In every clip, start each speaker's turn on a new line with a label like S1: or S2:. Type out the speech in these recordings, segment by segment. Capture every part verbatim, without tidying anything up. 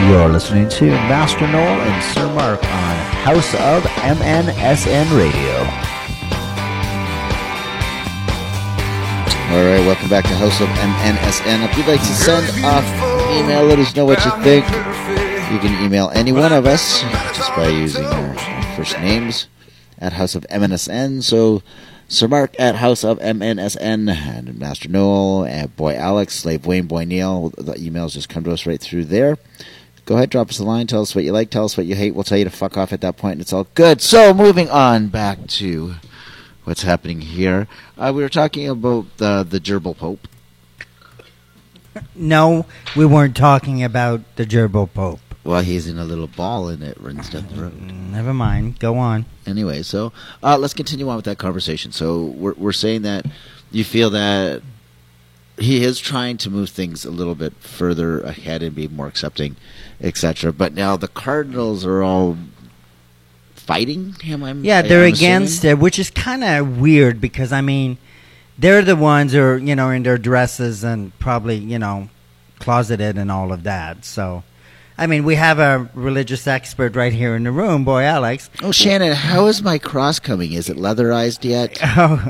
S1: You're listening to Master Noel and Sir Mark on House of M N S N Radio.
S2: All right, welcome back to House of M N S N. If you'd like to send off an email, let us know what you think. You can email any one of us just by using our first names at House of M N S N. So, Sir Mark at House of M N S N, and Master Noel, and Boy Alex, Slave Wayne, Boy Neil. The emails just come to us right through there. Go ahead, drop us a line. Tell us what you like. Tell us what you hate. We'll tell you to fuck off at that point, and it's all good. So, moving on back to what's happening here. Uh, we were talking about uh, the gerbil pope.
S3: No, we weren't talking about the gerbil pope.
S2: Well, he's in a little ball, and it runs down the road.
S3: Never mind. Go on.
S2: Anyway, so uh, let's continue on with that conversation. So we're we're saying that you feel that he is trying to move things a little bit further ahead and be more accepting, et cetera. But now the Cardinals are all fighting him. I'm
S3: yeah, they're
S2: I'm
S3: against
S2: assuming?
S3: it, which is kind of weird because I mean, they're the ones who are you know in their dresses and probably you know closeted and all of that. So, I mean, we have a religious expert right here in the room, Boy Alex.
S2: Oh, Shannon, how is my cross coming? Is it leatherized yet?
S3: Oh.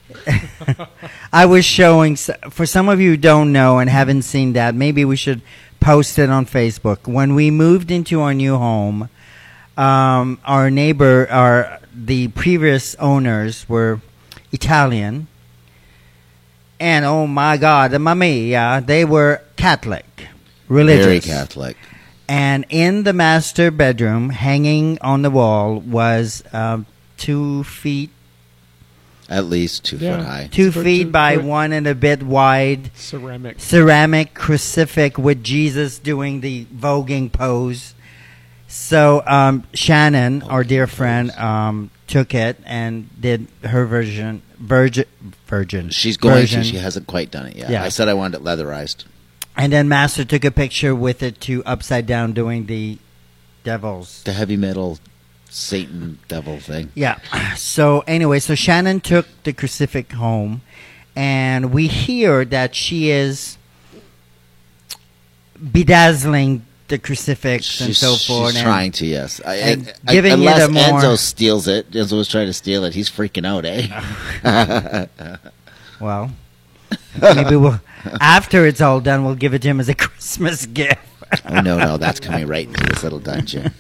S3: I was showing, for some of you who don't know and haven't seen that, maybe we should post it on Facebook. When we moved into our new home, um, our neighbor, our the previous owners were Italian, and oh my God, mamma mia, they were Catholic, religious.
S2: Very Catholic.
S3: And in the master bedroom, hanging on the wall, was uh, two feet.
S2: At least two
S4: Yeah.
S2: foot high.
S3: Two
S4: For-
S3: feet
S4: to-
S3: by
S4: for-
S3: one and a bit wide
S4: Ceramic.
S3: ceramic crucifix with Jesus doing the voguing pose. So um, Shannon, our dear friend, um, took it and did her version. Virgin. Virgin.
S2: She's going
S3: version.
S2: to. She hasn't quite done it yet.
S3: Yeah.
S2: I said I wanted it leatherized.
S3: And then Master took a picture with it to upside down doing the devils.
S2: The heavy metal Satan devil thing.
S3: Yeah. So anyway, so Shannon took the crucifix home, and we hear that she is bedazzling the crucifix and
S2: She's,
S3: so forth.
S2: she's
S3: and
S2: trying to, yes. I,
S3: and
S2: I,
S3: giving it
S2: unless
S3: a more-
S2: Enzo steals it. Enzo was trying to steal it. He's freaking out, eh?
S3: Well, maybe we'll after it's all done, we'll give it to him as a Christmas gift.
S2: Oh, no, no. That's coming right into this little dungeon.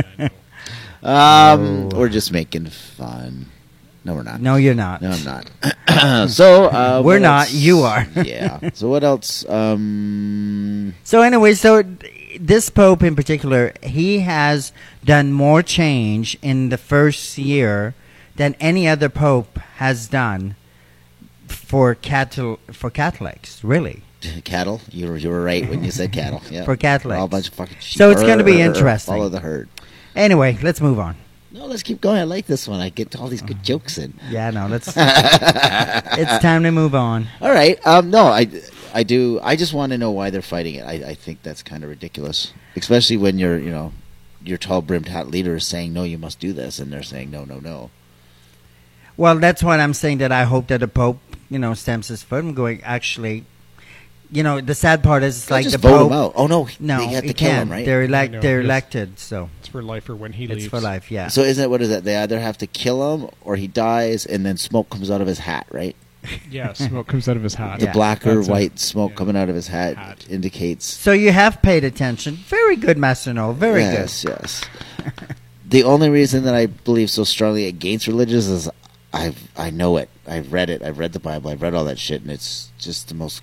S2: Um, We're just making fun. No, we're not.
S3: No, you're not.
S2: No, I'm not. so uh,
S3: We're
S2: what
S3: not.
S2: else?
S3: You are.
S2: Yeah. So what else? Um,
S3: So anyway, so this Pope in particular, he has done more change in the first year than any other Pope has done for Cathol- for Catholics, really.
S2: cattle. You were you were right when you said cattle. Yeah.
S3: For Catholics.
S2: We're all a bunch of fucking sheep.
S3: So it's gonna be
S2: Arr,
S3: interesting.
S2: Follow the herd.
S3: Anyway, let's move on.
S2: No, let's keep going. I like this one. I get all these good jokes in.
S3: Yeah, no, let's. It's time to move on.
S2: All right. Um, no, I, I do. I just want to know why they're fighting it. I, I think that's kind of ridiculous, especially when you're, you know, your tall brimmed hat leader is saying no, you must do this, and they're saying no, no, no.
S3: Well, that's what I'm saying. That I hope that the Pope, you know, stamps his foot and going. Actually, you know, the sad part is it's
S2: They'll
S3: like
S2: just
S3: the
S2: vote
S3: Pope.
S2: him out. Oh no,
S3: No,
S2: they have
S3: he
S2: to kill
S3: can't.
S2: him, right?
S3: They're elect.
S4: I know,
S3: They're
S4: yes.
S3: elected, so
S4: It's for life or when he
S3: it's
S4: leaves.
S3: for life. Yeah.
S2: So isn't it what is it? They either have to kill him or he dies, and then smoke comes out of his hat, right?
S4: Yeah, smoke comes out of his hat.
S2: The
S3: Yeah.
S2: black or
S4: That's it.
S2: white smoke
S4: Yeah.
S2: coming out of his hat,
S4: Hat.
S2: indicates.
S3: So you have paid attention. Very good, Master Noel. Very
S2: yes, yes. The only reason that I believe so strongly against religious is I've I know it. I've read it. I've read the Bible. I've read all that shit, and it's just the most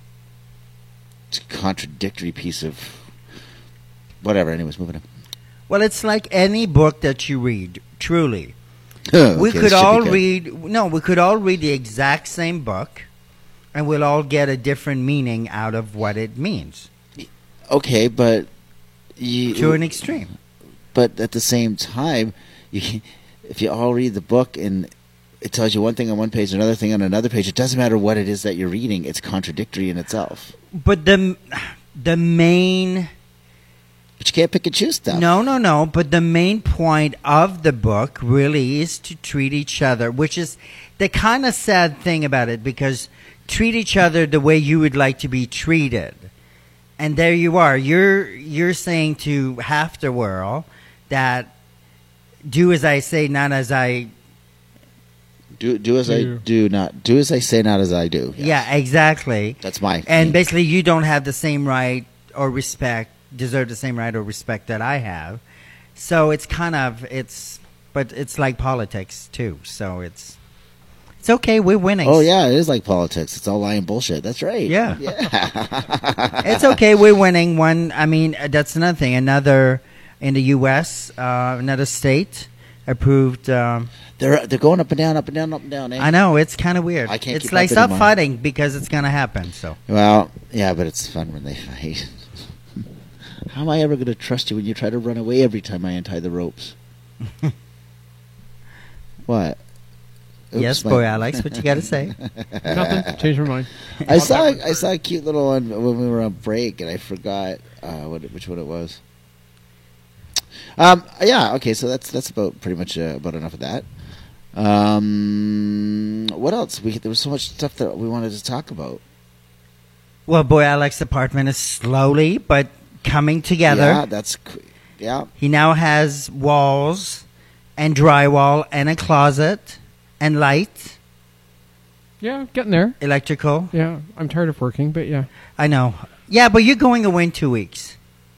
S2: contradictory piece of whatever. Anyways, moving on.
S3: good. Well, it's like any book that you read. Truly,
S2: Okay,
S3: we
S2: this
S3: could
S2: should be
S3: all
S2: good.
S3: read. No, we could all read the exact same book, and we'll all get a different meaning out of what it means
S2: Okay, but you,
S3: to an extreme.
S2: but at the same time, you, if you all read the book and it tells you one thing on one page, another thing on another page, it doesn't matter what it is that you're reading. It's contradictory in itself.
S3: But the the main
S2: But you can't pick and choose stuff.
S3: no no no. But the main point of the book really is to treat each other, which is the kind of sad thing about it, because treat each other the way you would like to be treated. And there you are. You're you're saying to half the world that do as I say, not as I.
S2: Do do as
S4: Do.
S2: I do, not do as I say, not as I do. Yes.
S3: Yeah, exactly.
S2: That's my.
S3: And
S2: thing.
S3: basically, you don't have the same right or respect, deserve the same right or respect that I have. So it's kind of it's, but it's like politics too. So it's it's okay. We're winning.
S2: Oh yeah, it is like politics. It's all lie and bullshit. That's right.
S3: Yeah.
S2: Yeah.
S3: It's okay. We're winning. One. I mean, that's another thing. Another in the U S, uh, another state approved. Um,
S2: They're they're going up and down, up and down, up and down. Eh?
S3: I know it's kind of weird.
S2: I can't
S3: It's
S2: keep
S3: like
S2: up
S3: stop
S2: anymore.
S3: fighting because it's gonna happen. So
S2: Well, yeah, but it's fun when they fight. How am I ever going to trust you when you try to run away every time I untie the ropes? What? Oops,
S3: yes,
S2: my-
S3: boy, Alex, what you got to say?
S4: Nothing. Change my mind.
S2: I saw I saw a cute little one when we were on break, and I forgot uh, what it- which one it was. Um, yeah, okay, so that's that's about pretty much uh, about enough of that. Um, what else? We there was so much stuff that we wanted to talk about.
S3: Well, boy, Alex's apartment is slowly but coming together.
S2: Yeah, that's cr- yeah.
S3: He now has walls and drywall and a closet and light,
S4: Yeah, getting there.
S3: electrical.
S4: Yeah, I'm tired of working, but yeah.
S3: I know. Yeah, but you're going away in two weeks.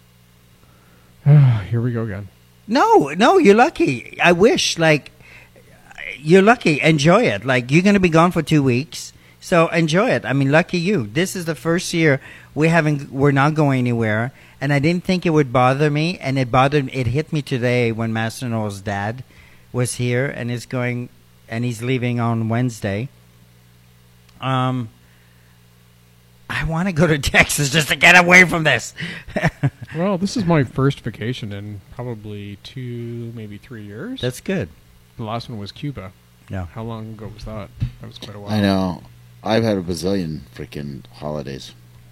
S4: Here we go again.
S3: No, no, you're lucky. I wish, like, you're lucky. Enjoy it. Like, you're going to be gone for two weeks, so enjoy it. I mean, lucky you. This is the first year we haven't, we're not going anywhere, and I didn't think it would bother me, and it bothered. It hit me today when Master Noel's dad was here, and is going, and he's leaving on Wednesday. Um, I want to go to Texas just to get away from this.
S4: Well, this is my first vacation in probably two, maybe three years.
S3: That's good.
S4: The last one was Cuba.
S3: No.
S4: How long ago was that? That was quite a while.
S2: I know. I've had a bazillion freaking holidays.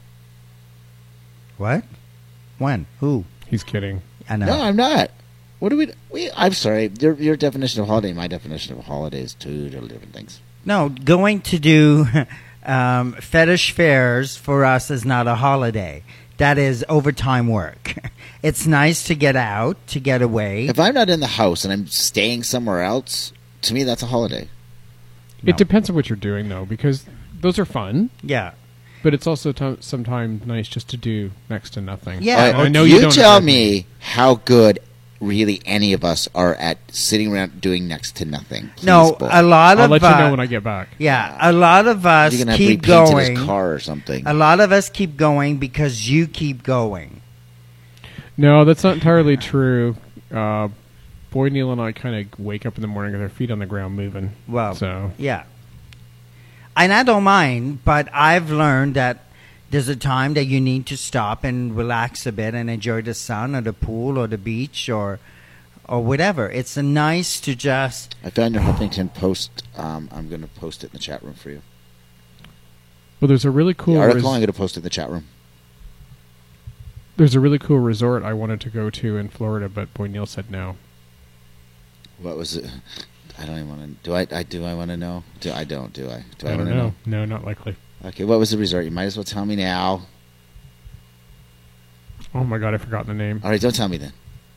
S3: What? When? Who?
S4: He's kidding.
S3: I know.
S2: No, I'm not. What do we? We. I'm sorry. Your your definition of holiday, my definition of holiday is two totally different things.
S3: No, going to do um, fetish fairs for us is not a holiday. That is overtime work. It's nice to get out, to get away.
S2: If I'm not in the house and I'm staying somewhere else, to me that's a holiday.
S3: No.
S4: It depends on what you're doing, though, because those are fun,
S3: Yeah.
S4: but it's also t- sometimes nice just to do next to nothing.
S3: Yeah.
S2: All
S3: I
S2: right,
S4: I know
S2: you,
S4: you don't
S2: tell
S4: agree.
S2: me how good really any of us are at sitting around doing next to nothing. Please,
S3: No,
S2: Bull.
S3: a lot
S4: I'll
S3: of
S4: let you
S3: uh,
S4: know when I get back.
S3: yeah, a lot of us
S2: You're gonna have
S3: keep
S2: repainted
S3: going.
S2: his car or something.
S3: A lot of us keep going because you keep going.
S4: No, that's not entirely true. Uh, Boyd, Neil, and I kind of wake up in the morning with our feet on the ground moving.
S3: Well,
S4: So
S3: yeah. And I don't mind, but I've learned that there's a time that you need to stop and relax a bit and enjoy the sun or the pool or the beach or or whatever. It's a nice to just
S2: I found your Huffington Post. Um, I'm going to post it in the chat room for you.
S4: well, there's a really cool
S2: The article
S4: res-
S2: I'm going to post it in the chat room.
S4: there's a really cool resort I wanted to go to in Florida, but Boyd Neil said no.
S2: What was it? I don't even want to. Do I? I do. I want to know. Do I don't? Do I? Do I,
S4: I
S2: want
S4: don't
S2: to
S4: know. No, not likely.
S2: know? Okay. What was the resort? You might as well tell me now.
S4: Oh my god, I forgot the name.
S2: All right. Don't tell me then.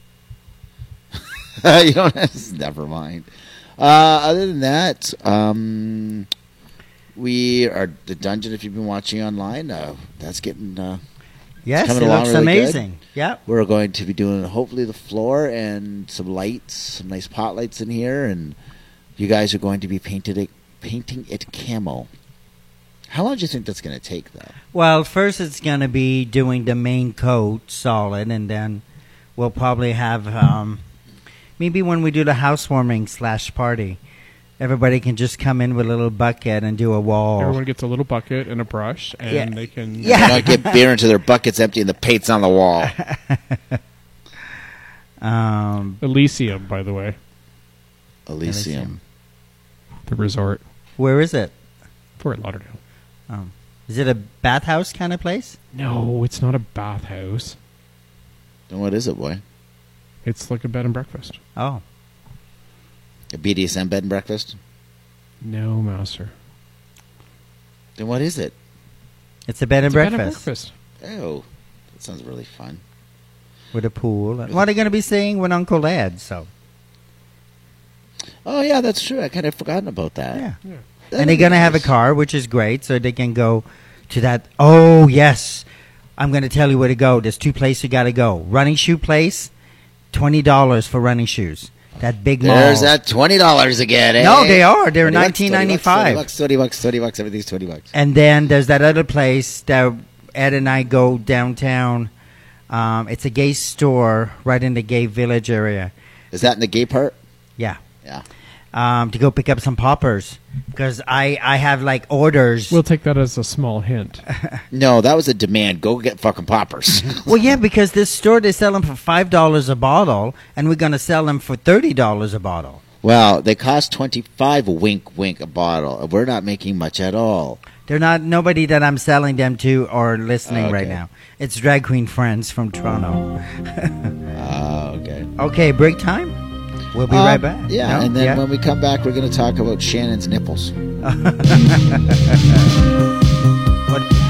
S2: you don't. Never mind. Uh, other than that, um, we are the dungeon. If you've been watching online, uh, that's getting. Uh,
S3: yes, it
S2: coming along
S3: looks
S2: really good.
S3: amazing. Yep.
S2: We're going to be doing hopefully the floor and some lights, some nice pot lights in here, and you guys are going to be painted it, painting it camo. How long do you think that's going to take, though?
S3: Well, first it's going to be doing the main coat solid, and then we'll probably have um, maybe when we do the housewarming slash party, everybody can just come in with a little bucket and do a wall.
S4: Everyone gets a little bucket and a brush, and
S3: Yeah.
S4: they can.
S3: Yeah.
S2: Not get beer into their buckets empty and the paint's on the wall.
S3: um,
S4: Elysium, by the way,
S2: Elysium.
S4: the resort,
S3: where is it?
S4: Fort Lauderdale.
S3: Um, is it a bathhouse kind of place?
S4: No, it's not a bathhouse.
S2: Then what is it, boy?
S4: It's like a bed and breakfast.
S3: Oh,
S2: A B D S M bed and breakfast?
S4: No, master.
S2: Then what is it?
S3: it's a bed and
S4: It's a bed
S3: breakfast.
S4: and breakfast.
S2: Oh. That sounds really fun.
S3: with a pool. What are they going to be saying with Uncle Ed? So
S2: Oh yeah, that's true. I kind of forgotten about that.
S3: yeah,
S4: Yeah.
S2: That'd
S3: and they're
S2: be
S3: going to have a
S2: nice.
S3: car, which is great, so they can go to that. Oh yes, I'm going to tell you where to go. There's two places you got to go. Running shoe place, twenty dollars for running shoes. That big mall.
S2: There's that twenty dollars again. Eh?
S3: No, they are. They're
S2: twenty bucks,
S3: nineteen ninety
S2: twenty
S3: five.
S2: bucks, twenty bucks, twenty bucks. Everything's twenty bucks.
S3: And then there's that other place that Ed and I go downtown. Um, it's a gay store right in the gay village area.
S2: Is that in the gay part?
S3: Yeah.
S2: Yeah.
S3: Um, to go pick up some poppers because I, I have like orders.
S4: We'll take that as a small hint.
S2: No, that was a demand. Go get fucking poppers.
S3: Well, yeah, because this store they sell them for five dollars a bottle, and we're gonna sell them for thirty dollars a bottle.
S2: Well, they cost twenty-five. Wink, wink, a bottle. We're not making much at all.
S3: They're not nobody that I'm selling them to or listening
S2: Okay.
S3: right now. It's drag queen friends from Toronto.
S2: Oh, okay.
S3: Okay, break time. We'll be
S2: Um,
S3: right back.
S2: Yeah,
S3: No?
S2: and then
S3: Yeah?
S2: when we come back, we're going to talk about Shannon's nipples.
S3: What?